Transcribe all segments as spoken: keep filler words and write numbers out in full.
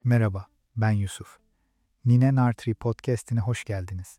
Merhaba, ben Yusuf. Nine Nartri Podcast'ine hoş geldiniz.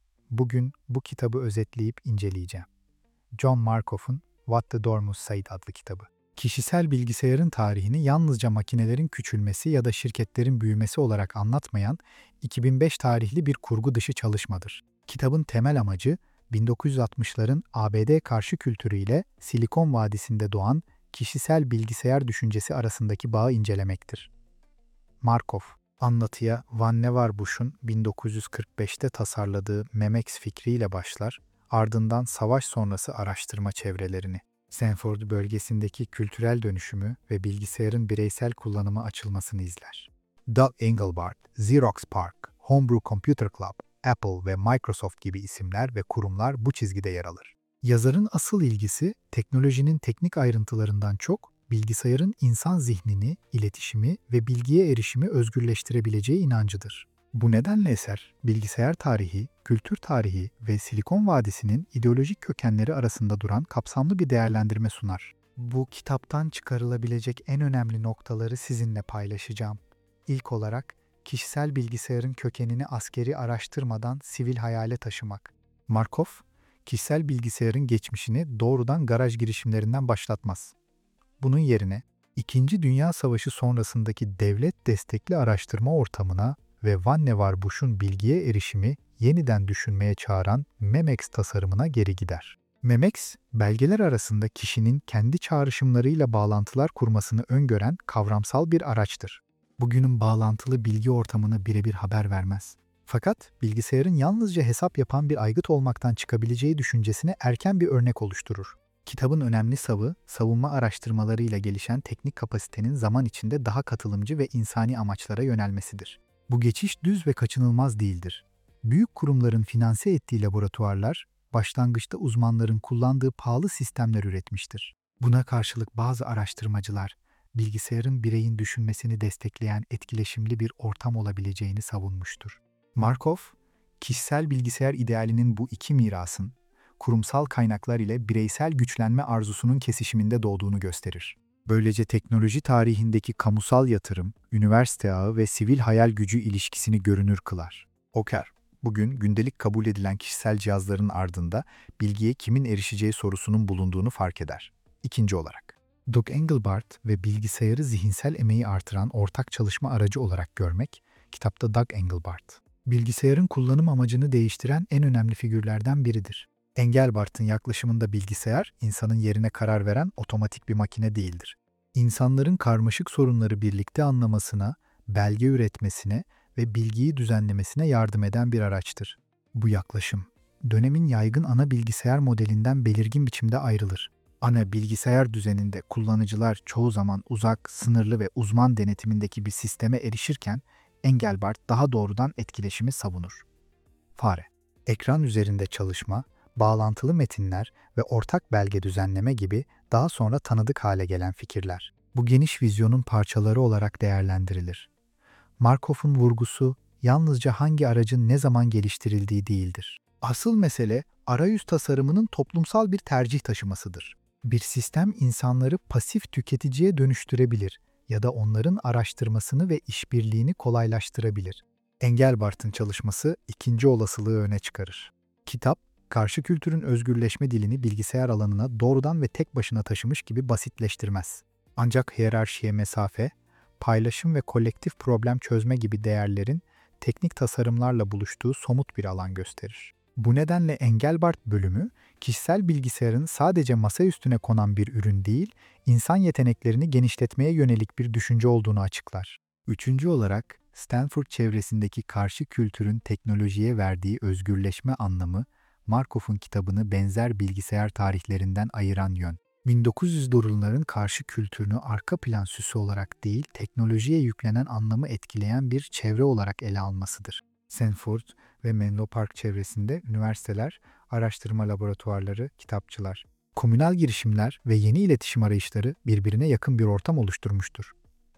Bugün bu kitabı özetleyip inceleyeceğim. John Markoff'un What the Dormouse Said adlı kitabı. Kişisel bilgisayarın tarihini yalnızca makinelerin küçülmesi ya da şirketlerin büyümesi olarak anlatmayan iki bin beş tarihli bir kurgu dışı çalışmadır. Kitabın temel amacı bin dokuz yüz altmışların A B D karşı kültürüyle Silikon Vadisi'nde doğan kişisel bilgisayar düşüncesi arasındaki bağı incelemektir. Markov, anlatıya Van Nevaer-Bush'un bin dokuz yüz kırk beşte tasarladığı Memex fikriyle başlar, ardından savaş sonrası araştırma çevrelerini, Stanford bölgesindeki kültürel dönüşümü ve bilgisayarın bireysel kullanıma açılmasını izler. Doug Engelbart, Xerox PARC, Homebrew Computer Club, Apple ve Microsoft gibi isimler ve kurumlar bu çizgide yer alır. Yazarın asıl ilgisi teknolojinin teknik ayrıntılarından çok, bilgisayarın insan zihnini, iletişimi ve bilgiye erişimi özgürleştirebileceği inancıdır. Bu nedenle eser, bilgisayar tarihi, kültür tarihi ve Silikon Vadisi'nin ideolojik kökenleri arasında duran kapsamlı bir değerlendirme sunar. Bu kitaptan çıkarılabilecek en önemli noktaları sizinle paylaşacağım. İlk olarak, kişisel bilgisayarın kökenini askeri araştırmadan sivil hayale taşımak. Markov, kişisel bilgisayarın geçmişini doğrudan garaj girişimlerinden başlatmaz. Bunun yerine İkinci Dünya Savaşı sonrasındaki devlet destekli araştırma ortamına ve Van Nevaer-Bush'un bilgiye erişimi yeniden düşünmeye çağıran Memex tasarımına geri gider. Memex, belgeler arasında kişinin kendi çağrışımlarıyla bağlantılar kurmasını öngören kavramsal bir araçtır. Bugünün bağlantılı bilgi ortamına birebir haber vermez. Fakat bilgisayarın yalnızca hesap yapan bir aygıt olmaktan çıkabileceği düşüncesine erken bir örnek oluşturur. Kitabın önemli savı, savunma araştırmalarıyla gelişen teknik kapasitenin zaman içinde daha katılımcı ve insani amaçlara yönelmesidir. Bu geçiş düz ve kaçınılmaz değildir. Büyük kurumların finanse ettiği laboratuvarlar, başlangıçta uzmanların kullandığı pahalı sistemler üretmiştir. Buna karşılık bazı araştırmacılar, bilgisayarın bireyin düşünmesini destekleyen etkileşimli bir ortam olabileceğini savunmuştur. Markov, kişisel bilgisayar idealinin bu iki mirasın, kurumsal kaynaklar ile bireysel güçlenme arzusunun kesişiminde doğduğunu gösterir. Böylece teknoloji tarihindeki kamusal yatırım, üniversite ağı ve sivil hayal gücü ilişkisini görünür kılar. Oker, bugün gündelik kabul edilen kişisel cihazların ardında bilgiye kimin erişeceği sorusunun bulunduğunu fark eder. İkinci olarak, Doug Engelbart ve bilgisayarı zihinsel emeği artıran ortak çalışma aracı olarak görmek, kitapta Doug Engelbart, bilgisayarın kullanım amacını değiştiren en önemli figürlerden biridir. Engelbart'ın yaklaşımında bilgisayar, insanın yerine karar veren otomatik bir makine değildir. İnsanların karmaşık sorunları birlikte anlamasına, belge üretmesine ve bilgiyi düzenlemesine yardım eden bir araçtır. Bu yaklaşım, dönemin yaygın ana bilgisayar modelinden belirgin biçimde ayrılır. Ana bilgisayar düzeninde kullanıcılar çoğu zaman uzak, sınırlı ve uzman denetimindeki bir sisteme erişirken, Engelbart daha doğrudan etkileşimi savunur. Fare, ekran üzerinde çalışma, bağlantılı metinler ve ortak belge düzenleme gibi daha sonra tanıdık hale gelen fikirler. Bu geniş vizyonun parçaları olarak değerlendirilir. Markov'un vurgusu yalnızca hangi aracın ne zaman geliştirildiği değildir. Asıl mesele arayüz tasarımının toplumsal bir tercih taşımasıdır. Bir sistem insanları pasif tüketiciye dönüştürebilir ya da onların araştırmasını ve işbirliğini kolaylaştırabilir. Engelbart'ın çalışması ikinci olasılığı öne çıkarır. Kitap, karşı kültürün özgürleşme dilini bilgisayar alanına doğrudan ve tek başına taşımış gibi basitleştirmez. Ancak hiyerarşiye mesafe, paylaşım ve kolektif problem çözme gibi değerlerin teknik tasarımlarla buluştuğu somut bir alan gösterir. Bu nedenle Engelbart bölümü, kişisel bilgisayarın sadece masa üstüne konan bir ürün değil, insan yeteneklerini genişletmeye yönelik bir düşünce olduğunu açıklar. Üçüncü olarak, Stanford çevresindeki karşı kültürün teknolojiye verdiği özgürleşme anlamı, Markov'un kitabını benzer bilgisayar tarihlerinden ayıran yön. bin dokuz yüzlerin karşı kültürünü arka plan süsü olarak değil, teknolojiye yüklenen anlamı etkileyen bir çevre olarak ele almasıdır. Stanford ve Menlo Park çevresinde üniversiteler, araştırma laboratuvarları, kitapçılar, komünal girişimler ve yeni iletişim arayışları birbirine yakın bir ortam oluşturmuştur.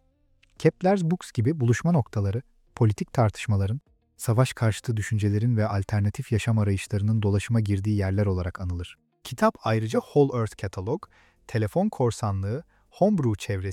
Kepler's Books gibi buluşma noktaları, politik tartışmaların, savaş karşıtı düşüncelerin ve alternatif yaşam arayışlarının dolaşıma girdiği yerler olarak anılır. Kitap ayrıca Whole Earth Catalog, telefon korsanlığı, Homebrew çevresi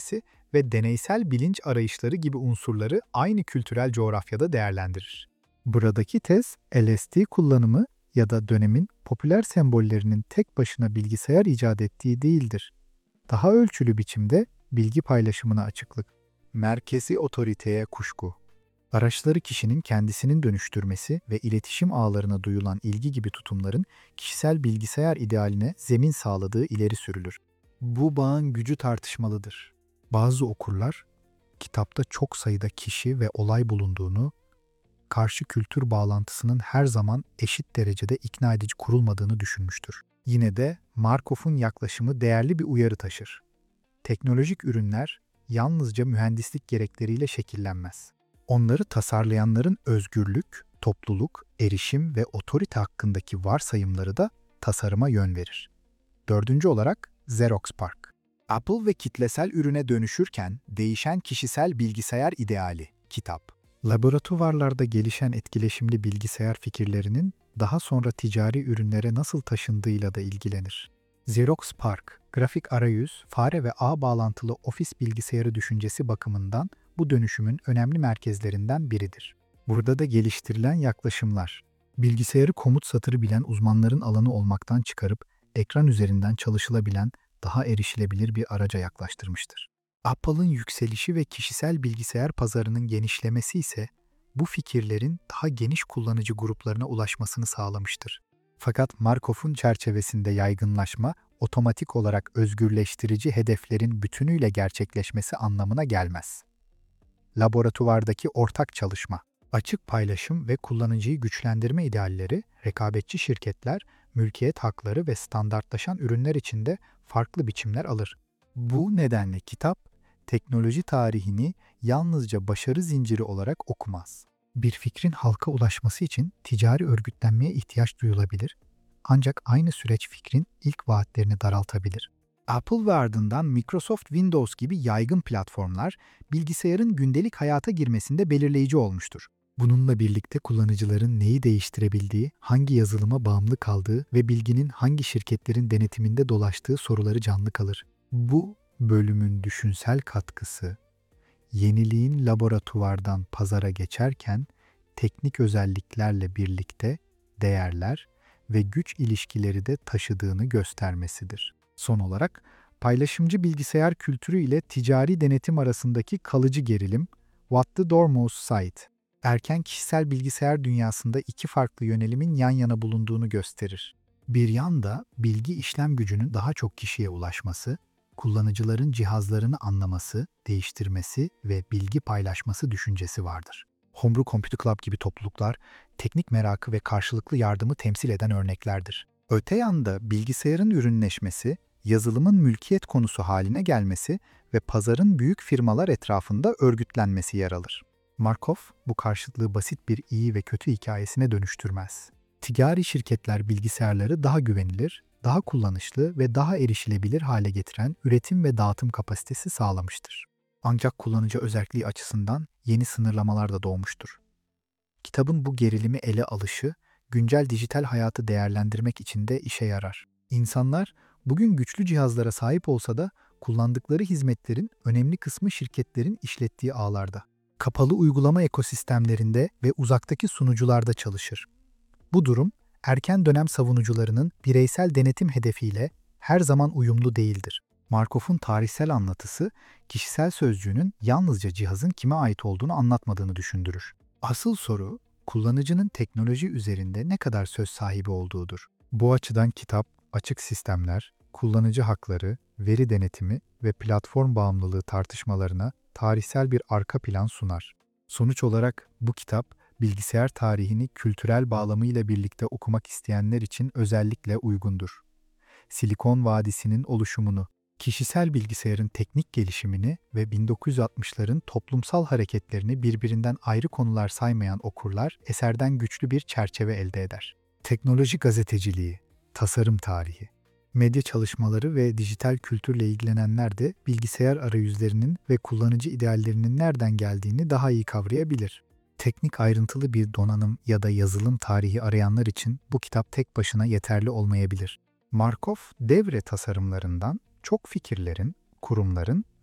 ve deneysel bilinç arayışları gibi unsurları aynı kültürel coğrafyada değerlendirir. Buradaki tez, L S D kullanımı ya da dönemin popüler sembollerinin tek başına bilgisayar icat ettiği değildir. Daha ölçülü biçimde bilgi paylaşımına açıklık, merkezi otoriteye kuşku, araçları kişinin kendisinin dönüştürmesi ve iletişim ağlarına duyulan ilgi gibi tutumların kişisel bilgisayar idealine zemin sağladığı ileri sürülür. Bu bağın gücü tartışmalıdır. Bazı okurlar, kitapta çok sayıda kişi ve olay bulunduğunu, karşı kültür bağlantısının her zaman eşit derecede ikna edici kurulmadığını düşünmüştür. Yine de Markov'un yaklaşımı değerli bir uyarı taşır. Teknolojik ürünler yalnızca mühendislik gerekleriyle şekillenmez. Onları tasarlayanların özgürlük, topluluk, erişim ve otorite hakkındaki varsayımları da tasarıma yön verir. Dördüncü olarak Xerox Park. Apple ve kitlesel ürüne dönüşürken değişen kişisel bilgisayar ideali, kitap. Laboratuvarlarda gelişen etkileşimli bilgisayar fikirlerinin daha sonra ticari ürünlere nasıl taşındığıyla da ilgilenir. Xerox Park, grafik arayüz, fare ve ağ bağlantılı ofis bilgisayarı düşüncesi bakımından bu dönüşümün önemli merkezlerinden biridir. Burada da geliştirilen yaklaşımlar, bilgisayarı komut satırı bilen uzmanların alanı olmaktan çıkarıp ekran üzerinden çalışılabilen, daha erişilebilir bir araca yaklaştırmıştır. Apple'ın yükselişi ve kişisel bilgisayar pazarının genişlemesi ise bu fikirlerin daha geniş kullanıcı gruplarına ulaşmasını sağlamıştır. Fakat Markov'un çerçevesinde yaygınlaşma, otomatik olarak özgürleştirici hedeflerin bütünüyle gerçekleşmesi anlamına gelmez. Laboratuvardaki ortak çalışma, açık paylaşım ve kullanıcıyı güçlendirme idealleri, rekabetçi şirketler, mülkiyet hakları ve standartlaşan ürünler içinde farklı biçimler alır. Bu nedenle kitap, teknoloji tarihini yalnızca başarı zinciri olarak okumaz. Bir fikrin halka ulaşması için ticari örgütlenmeye ihtiyaç duyulabilir, ancak aynı süreç fikrin ilk vaatlerini daraltabilir. Apple ve ardından Microsoft Windows gibi yaygın platformlar, bilgisayarın gündelik hayata girmesinde belirleyici olmuştur. Bununla birlikte kullanıcıların neyi değiştirebildiği, hangi yazılıma bağımlı kaldığı ve bilginin hangi şirketlerin denetiminde dolaştığı soruları canlı kalır. Bu bölümün düşünsel katkısı, yeniliğin laboratuvardan pazara geçerken teknik özelliklerle birlikte değerler ve güç ilişkileri de taşıdığını göstermesidir. Son olarak, paylaşımcı bilgisayar kültürü ile ticari denetim arasındaki kalıcı gerilim, What the Door Most Site, erken kişisel bilgisayar dünyasında iki farklı yönelimin yan yana bulunduğunu gösterir. Bir yanda bilgi işlem gücünün daha çok kişiye ulaşması, kullanıcıların cihazlarını anlaması, değiştirmesi ve bilgi paylaşması düşüncesi vardır. Homebrew Computer Club gibi topluluklar, teknik merakı ve karşılıklı yardımı temsil eden örneklerdir. Öte yanda bilgisayarın ürünleşmesi, yazılımın mülkiyet konusu haline gelmesi ve pazarın büyük firmalar etrafında örgütlenmesi yer alır. Markov, bu karşıtlığı basit bir iyi ve kötü hikayesine dönüştürmez. Ticari şirketler bilgisayarları daha güvenilir, daha kullanışlı ve daha erişilebilir hale getiren üretim ve dağıtım kapasitesi sağlamıştır. Ancak kullanıcı özelliği açısından yeni sınırlamalar da doğmuştur. Kitabın bu gerilimi ele alışı, güncel dijital hayatı değerlendirmek için de işe yarar. İnsanlar bugün güçlü cihazlara sahip olsa da kullandıkları hizmetlerin önemli kısmı şirketlerin işlettiği ağlarda, kapalı uygulama ekosistemlerinde ve uzaktaki sunucularda çalışır. Bu durum, erken dönem savunucularının bireysel denetim hedefiyle her zaman uyumlu değildir. Markov'un tarihsel anlatısı, kişisel sözcüğünün yalnızca cihazın kime ait olduğunu anlatmadığını düşündürür. Asıl soru, kullanıcının teknoloji üzerinde ne kadar söz sahibi olduğudur. Bu açıdan kitap, açık sistemler, kullanıcı hakları, veri denetimi ve platform bağımlılığı tartışmalarına tarihsel bir arka plan sunar. Sonuç olarak bu kitap, bilgisayar tarihini kültürel bağlamıyla birlikte okumak isteyenler için özellikle uygundur. Silikon Vadisi'nin oluşumunu, kişisel bilgisayarın teknik gelişimini ve bin dokuz yüz altmışların toplumsal hareketlerini birbirinden ayrı konular saymayan okurlar eserden güçlü bir çerçeve elde eder. Teknoloji gazeteciliği, tasarım tarihi, medya çalışmaları ve dijital kültürle ilgilenenler de bilgisayar arayüzlerinin ve kullanıcı ideallerinin nereden geldiğini daha iyi kavrayabilir. Teknik ayrıntılı bir donanım ya da yazılım tarihi arayanlar için bu kitap tek başına yeterli olmayabilir. Markov, devre tasarımlarından çok fikirlerin, kurumların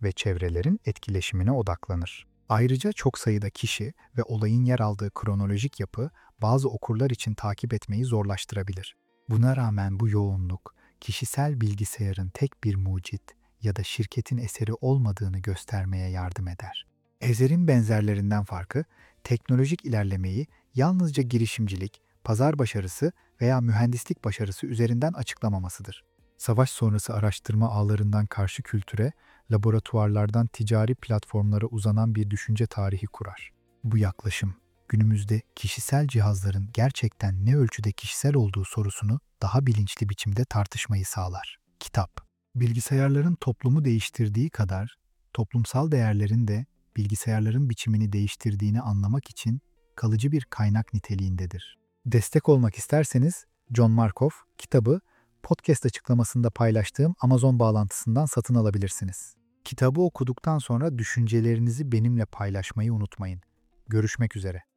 ve çevrelerin etkileşimine odaklanır. Ayrıca çok sayıda kişi ve olayın yer aldığı kronolojik yapı bazı okurlar için takip etmeyi zorlaştırabilir. Buna rağmen bu yoğunluk, kişisel bilgisayarın tek bir mucit ya da şirketin eseri olmadığını göstermeye yardım eder. Eser'in benzerlerinden farkı, teknolojik ilerlemeyi yalnızca girişimcilik, pazar başarısı veya mühendislik başarısı üzerinden açıklamamasıdır. Savaş sonrası araştırma ağlarından karşı kültüre, laboratuvarlardan ticari platformlara uzanan bir düşünce tarihi kurar. Bu yaklaşım, günümüzde kişisel cihazların gerçekten ne ölçüde kişisel olduğu sorusunu daha bilinçli biçimde tartışmayı sağlar. Kitap, bilgisayarların toplumu değiştirdiği kadar, toplumsal değerlerin de bilgisayarların biçimini değiştirdiğini anlamak için kalıcı bir kaynak niteliğindedir. Destek olmak isterseniz, John Markoff kitabı podcast açıklamasında paylaştığım Amazon bağlantısından satın alabilirsiniz. Kitabı okuduktan sonra düşüncelerinizi benimle paylaşmayı unutmayın. Görüşmek üzere.